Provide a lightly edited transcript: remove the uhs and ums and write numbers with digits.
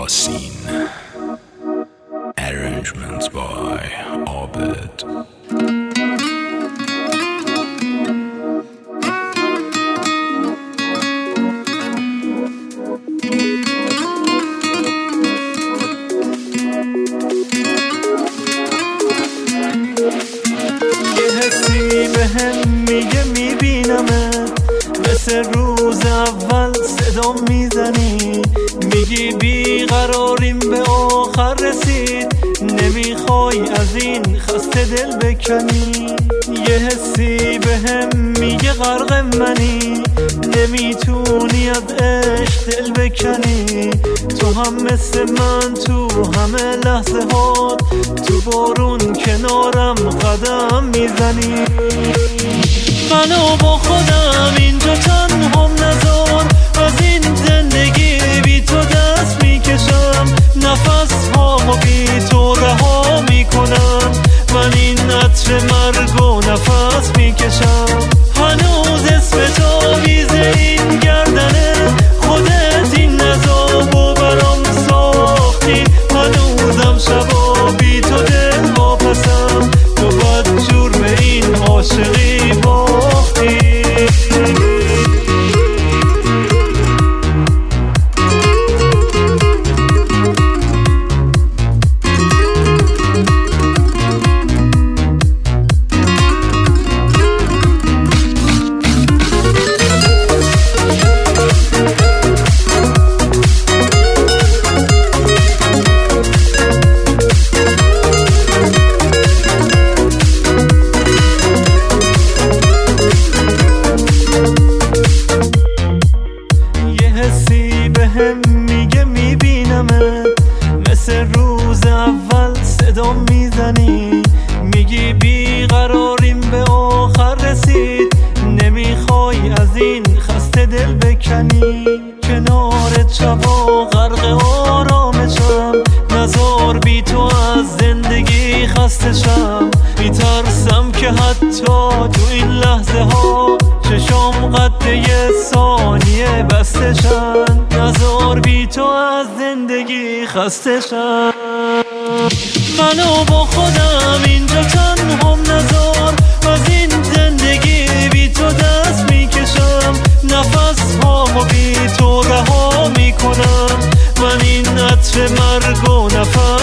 Yasin. Arrangements by Abed. بهم میگه میبینمت، مثل روز اول صدا میزنی، میگی بیقراریم به آخر رسید، نمیخوای از این خسته دل بکنی. یه حسی بهم میگه غرق منی، نمیتونی از عشق دل بکنی. تو هم مثل من تو همه لحظه ها، تو بارون کنارم قدم میزنی. منو با خودم اینجا تنها نذار، از این زندگی بی تو دست میکشم، نفس ها بی تو رها میکنم. من این عطر مرگ و نفس میکشم، هنوز اسم تو بیزه این گردنه، خودت این نذاب و برام ساختی. هنوزم شبا بی تو دل واپسم، تو بدجور به این عاشقی باختی. میگه میبینمت، مثل روز اول صدا میزنی، میگی بیقراریم به آخر رسید، نمیخوای از این خسته دل بکنی. کنارت شبا غرق آرامشم، نزار بی تو از زندگی خسته شم. میترسم که حتی تو این لحظه ها چشام قد یه ثانیه بسته شن، نزار بی تو از زندگی خسته شم. منو با خودم اینجا تنها نذار، از این زندگی بی تو دست میکشم، نفس ها بی تو رها میکنم. من این عطر مرگ و نفس